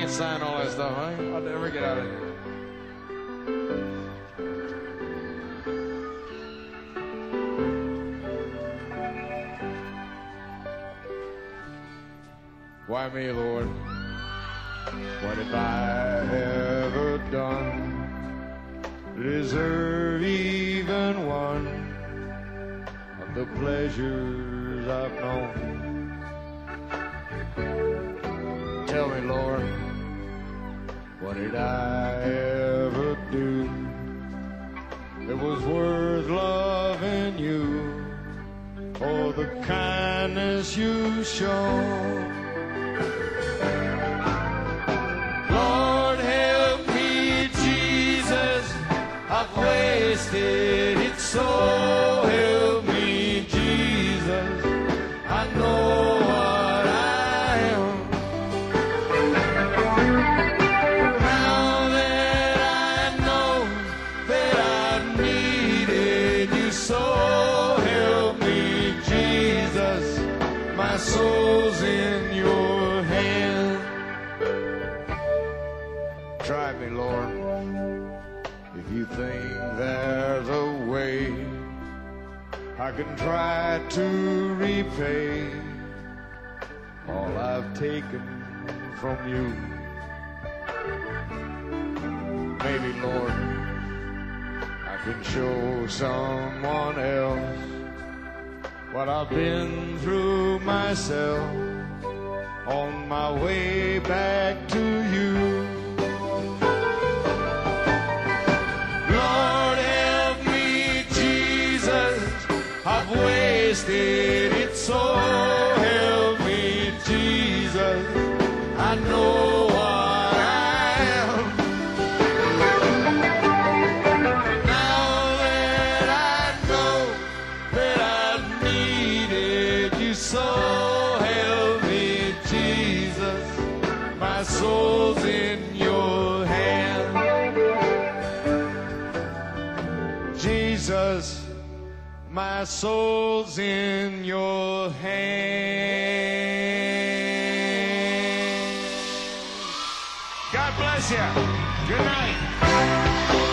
can't sign all that stuff. I'll never get out of here. Why me, Lord? What have I ever done to deserve even one of the pleasures I've known? Tell me, Lord, what did I ever do that was worth loving you for the kindness you shown? Lord, help me, Jesus, I've wasted it so. Help me, Jesus, I know what I am. Now that I know that I needed you so, help me, Jesus, my soul's in your hand. Try me, Lord, if you think there's a way I can try to repay all I've taken from you. Maybe, Lord, I can show someone else what I've been through myself on my way back to you. Lord, help me, Jesus, I've wasted it so. Help me, Jesus, I know what I am. Now that I know that I needed you so, help me, Jesus, my soul's in your hand. Jesus, my soul's in your hand. God bless you. Good night.